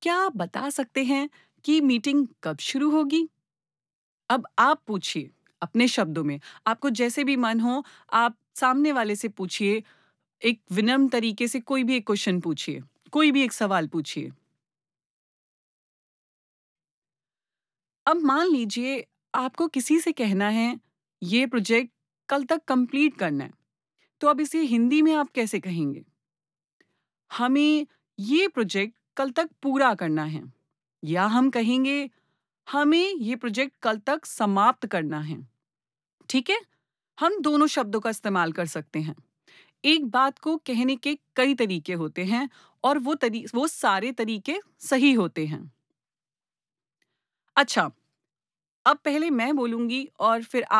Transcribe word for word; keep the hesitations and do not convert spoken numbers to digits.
क्या आप बता सकते हैं कि मीटिंग कब शुरू होगी? अब आप पूछिए अपने शब्दों में। आपको जैसे भी मन हो, आप सामने वाले से पूछिए। एक विनम्र तरीके से कोई भी एक क्वेश्चन पूछिए, कोई भी एक सवाल पूछिए। अब मान लीजिए आपको किसी से कहना है, ये प्रोजेक्ट कल तक कंप्लीट करना है, तो अब इसे हिंदी में आप कैसे कहेंगे? हमें ये प्रोजेक्ट कल तक पूरा करना है, या हम कहेंगे हमें ये प्रोजेक्ट कल तक समाप्त करना है। ठीक है? हम दोनों शब्दों का इस्तेमाल कर सकते हैं। एक बात को कहने के कई तरीके होते हैं और वो तरी वो सारे तरीके सही होते हैं। अच्छा, अब पहले मैं बोलूँगी और फिर